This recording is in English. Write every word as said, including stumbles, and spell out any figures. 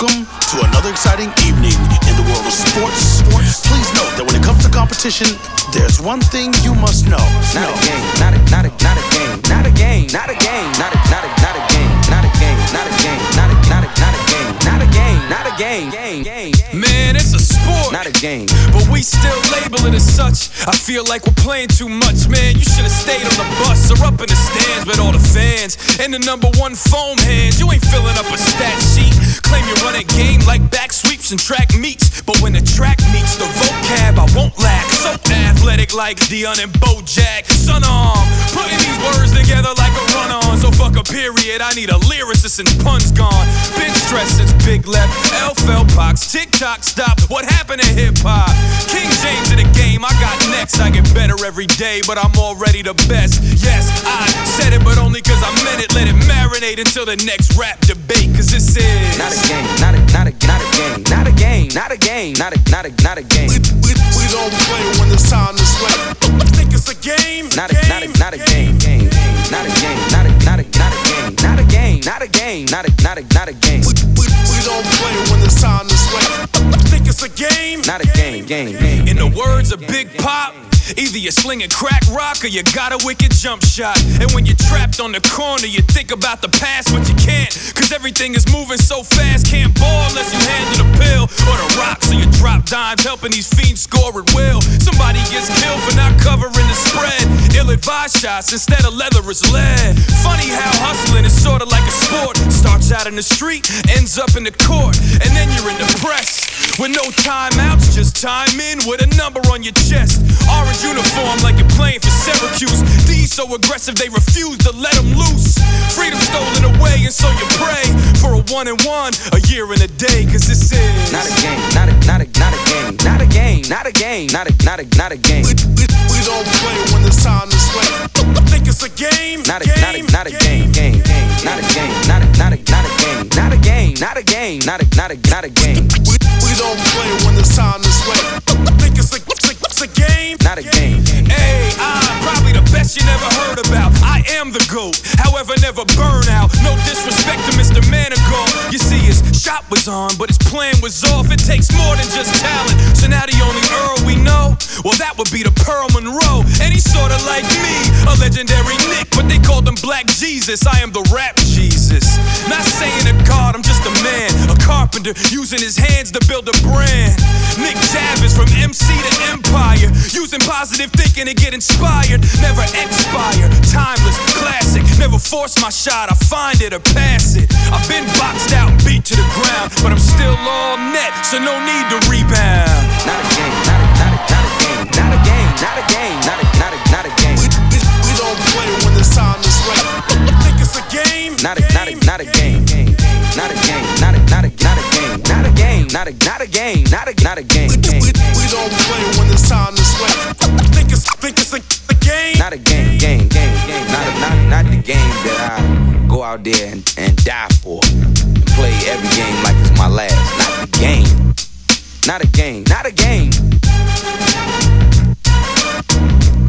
Welcome to another exciting evening in the world of sports. Sports. Please note that when it comes to competition, there's one thing you must know. Not a game, not a, not a, not a game, not a game, not a game, not a, not a, not a game, not a game, not a game, not a, not a, not a game, not a game, not a game, game, game. Man, it's a sport, not a game, but we still label it as such. I feel like we're playing too much, man. You should have stayed on the bus or up in the stands with all the fans and the number one foam hands. You ain't filling up a stat sheet. Claim you run a game like back sweeps and track meets, but when the track meets the vocab, I won't lack. So athletic like Dion and Bojack. Son arm, putting these words together like a run-on. So fuck a period, I need a lyricist since pun's gone. Been stressed since Big Left, L fell pox, TikTok stop. What happened to hip-hop? King James in the game, I got next. I get better every day, but I'm already the best. Yes, I said it, but only cause I meant it. Let it marinate until the next rap debate, cause this is not a game, not a, not a, not a game, not a game, not a game, not a, not a, not a game. We, we, we don't play when it's time to slay. Think it's a game? Not a, not a, not a game, game, not a game, not a, not a, not a game, not a game, not a game, not a, not a, not a game. We, we, we don't play when it's time to slay. Think it's a game? Not a game, game, game. In the words of Big Pop, either you're slinging crack rock or you got a wicked jump shot. And when you're trapped on the corner, you think about the past, but you can't, cause everything is moving so fast. Can't ball unless you handle the pill or the rock, so you drop dimes helping these fiends score at will. Somebody gets killed for not covering the spread. Ill-advised shots instead of leather is lead. Funny how hustling is sorta like a sport. Starts out in the street, ends up in the court, and then you're in the press. With no timeouts, just time in with a number on your chest. Orange uniform like you're playing for Syracuse. D's so aggressive they refuse to let them loose. Freedom stolen away and so you pray for a one and one, a year and a day, cause this is not a game, not a, not a, not a game, not a game, not a game, not a, not a, not a game. We, we, we don't play when it's time to slay. Think it's a game? Not a, not a, not a game, game, game, not a game, not a, not a, not a game, not a game, not a game, not a, not a, not a game. We, we don't play when it's time to slay. Think it's a, it's a, it's a game? Not a game. Hey, I'm probably the best you never heard about. I am the GOAT, however, never burn out. No disrespect to Mister Manigault. You see, his shot was on, but his plan was off. It takes more than just talent. So now the only Earl we know, well, that would be the Pearl Monroe. And he's sorta like me, a legendary Nick, but they called him Black Jesus. I am the rap Jesus. Not saying a god, I'm just a man, a carpenter, using his hands to build a brand. Nick Javis from M C to Empire, using positive thinking to get inspired. Never expire, timeless, classic. Never force my shot, I find it or pass it. I've been boxed out and beat to the ground, but I'm still all net, so no need to rebound. Not a game, not a, not a, not a game, not a game, not a game, not a, not a, not a game. We, we, we don't play when it's time to slay. Think it's a game? Not a, not a, not a game, game, not a game, not a, not a, not a game, not a game, not a, not a game, not a, not a game. We, we, we don't play when it's time to slay. Think it's, think it's a, a game? Not a game, game, game, game, not a, not, not the game that I go out there and, and die for, and play every game like it's my last. Not the game, not a game, not a game.